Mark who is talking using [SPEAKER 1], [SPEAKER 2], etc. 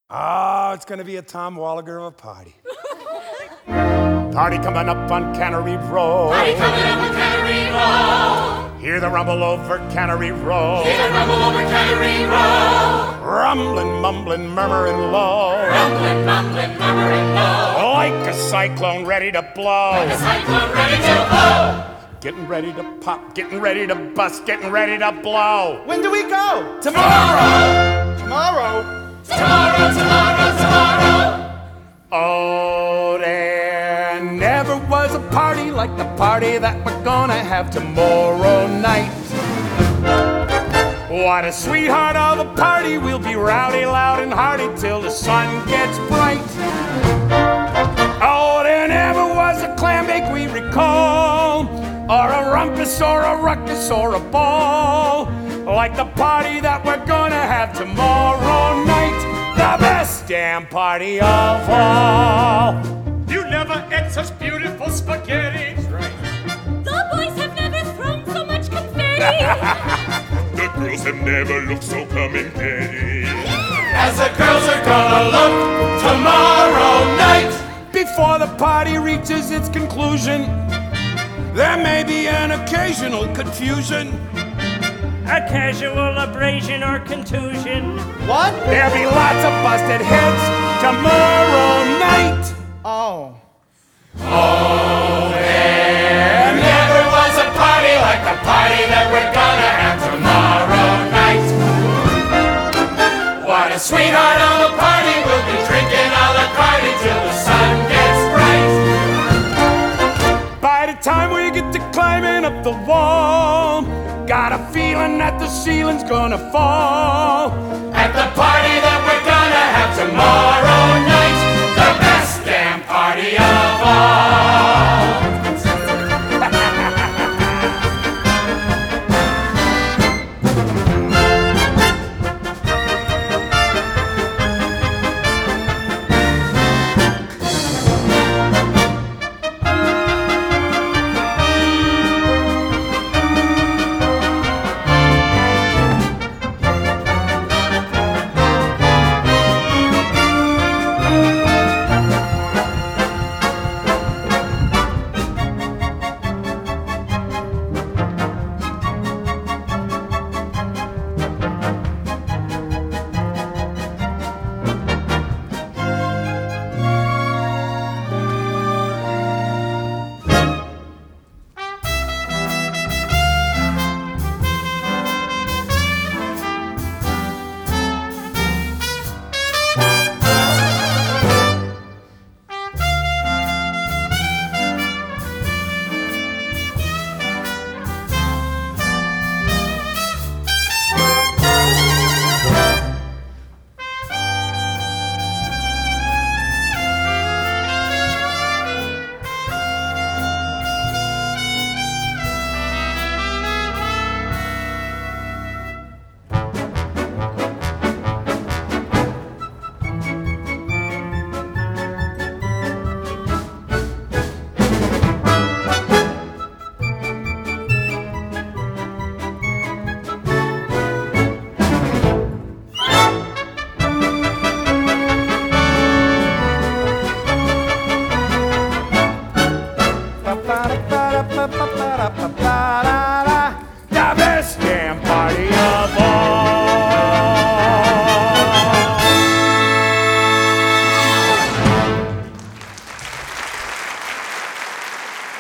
[SPEAKER 1] Oh, it's gonna be a Tom Walliger of a party. Party coming up on Cannery Row.
[SPEAKER 2] Party coming up on Cannery Row.
[SPEAKER 1] Hear the rumble over Cannery Row.
[SPEAKER 2] Hear the rumble over Cannery Row.
[SPEAKER 1] Rumbling, mumbling, murmuring low.
[SPEAKER 2] Rumbling, mumbling, murmuring low.
[SPEAKER 1] Like a cyclone ready to blow.
[SPEAKER 2] Like a cyclone ready to blow.
[SPEAKER 1] Getting ready to pop, getting ready to bust, getting ready to blow.
[SPEAKER 3] When do we go?
[SPEAKER 2] Tomorrow.
[SPEAKER 3] Tomorrow?
[SPEAKER 2] Tomorrow, tomorrow, tomorrow.
[SPEAKER 1] Oh, there never was a party like the party that we're gonna have tomorrow night. What a sweetheart of a party. We'll be rowdy, loud, and hearty till the sun gets bright. Oh, there never was a clam bake we recall, or a rumpus, or a ruckus, or a ball like the party that we're gonna have tomorrow night. The best damn party of all.
[SPEAKER 4] You never ate such beautiful spaghetti.
[SPEAKER 5] The boys have never thrown so much confetti.
[SPEAKER 4] The girls have never looked so come and petty.
[SPEAKER 2] As the girls are gonna look tomorrow night.
[SPEAKER 1] Before the party reaches its conclusion, there may be an occasional confusion.
[SPEAKER 6] A casual abrasion or contusion.
[SPEAKER 3] What?
[SPEAKER 1] There'll be lots of busted heads tomorrow night.
[SPEAKER 3] Oh.
[SPEAKER 2] Oh, there never was a party like the party that we're gonna have tomorrow night. What a sweetheart of a party. We'll be drinking a la carte till the sun gets bright.
[SPEAKER 1] By the time we get to climbing up the wall, got a feeling that the ceiling's gonna fall.
[SPEAKER 2] At the party